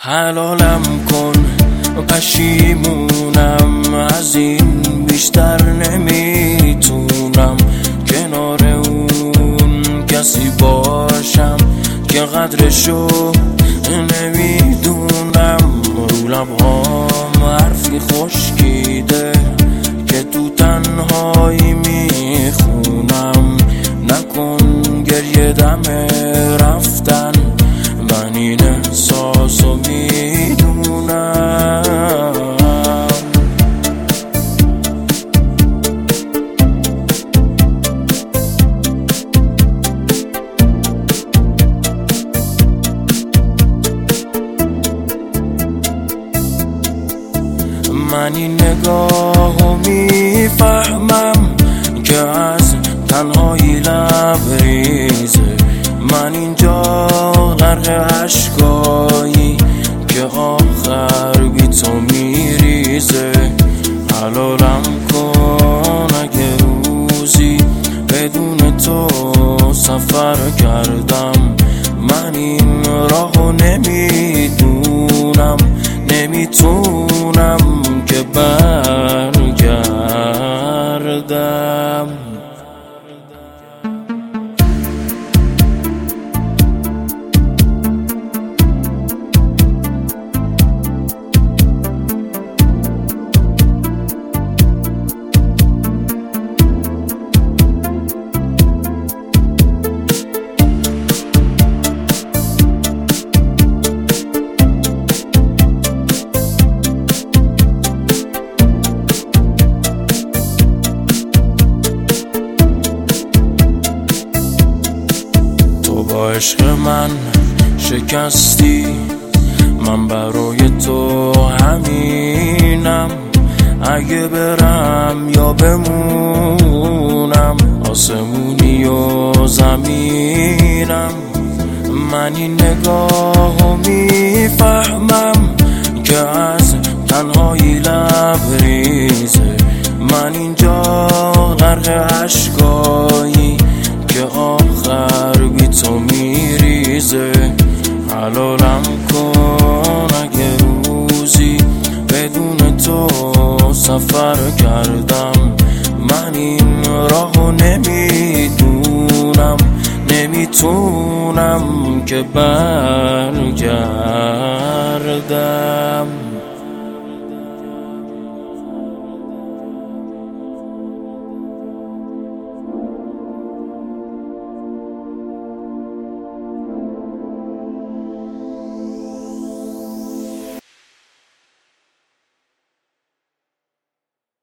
حلالم کن پشیمونم، از این بیشتر نمیتونم کنار اون کسی باشم که قدرشو نمیدونم. رو لبهام حرفی خشکیده که تو تنهایی میخونم. نکن گریه دم رفتن، من این احساسو میدونم. من این نگاهو میفهمم که از تنهایی لبریزه. من اینجا غرق عشقایی که آخر بی تو میریزه. حلالم کن اگه روزی بدون تو سفر کردم. من این راهو نمیدونم، نمیتونم که برگردم. با عشق من شکستی، من برای تو همینم. اگه برم یا بمونم، آسمونی و زمینم. من این نگاهو میفهمم که از تنهایی لبریزه. من اینجا غرق عشقایی که آخر بی تو میریزه. حلالم کن اگه روزی بدون تو سفر کردم. من این راهو نمیدونم، نمیتونم که برگردم.